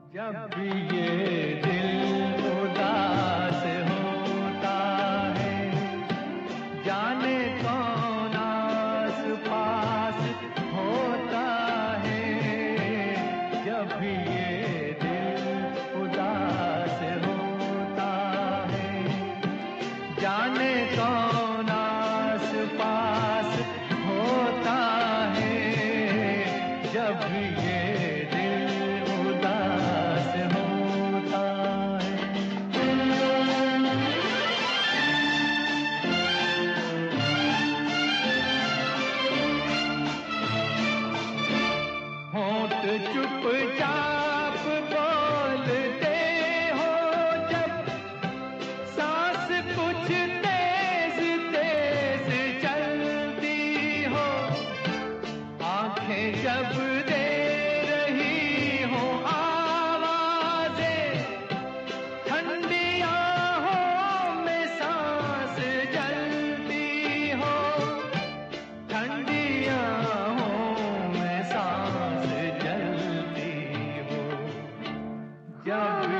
जब भी ये दिल उदास होता है, जाने कौन आस पास होता है। जब भी ये दिल उदास होता है, जाने कौन आस पास होता है। जब भी ये दिल उदास होता है। होंठ चुपचाप बोलते हो जब, सांस कुछ तेज तेज चलती हो। आंखें जब दे रही हो आवाज़ें, ठंडी आहों में सांस जलती हो। ठंडी आहों में सांस जलती हो। जब